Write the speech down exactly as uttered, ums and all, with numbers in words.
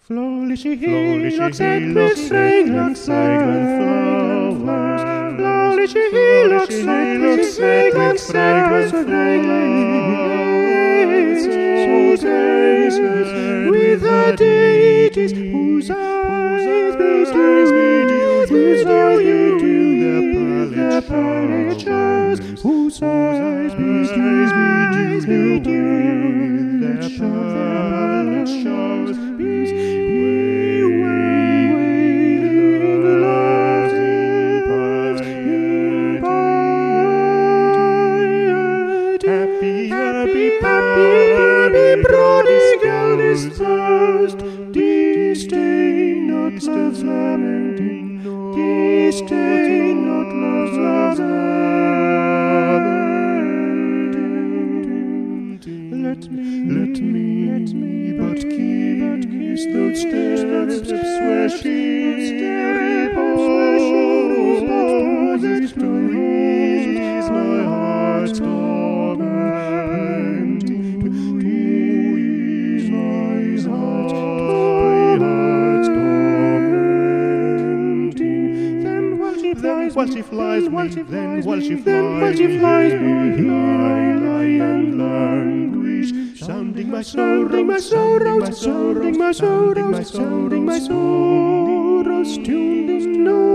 Slowly she looks at with fragrant flowers. Slowly she looks at with fragrant flowers. So gazes with her deities, whose eyes bedew, whose eyes bedew their pallid showers, whose eyes bedew their pallid showers. Happy, happy, happy, prodigal is thirst. Disdain not love's lamenting, disdain not love's lamenting. Let me, let me, let me but kiss those steps where she reposes to ease my heart's torment. While she flies me, then while she flies me, lie, lie and languish, sounding my sorrow, my sorrow, sounding my sorrow, sounding my sorrows, tuned in no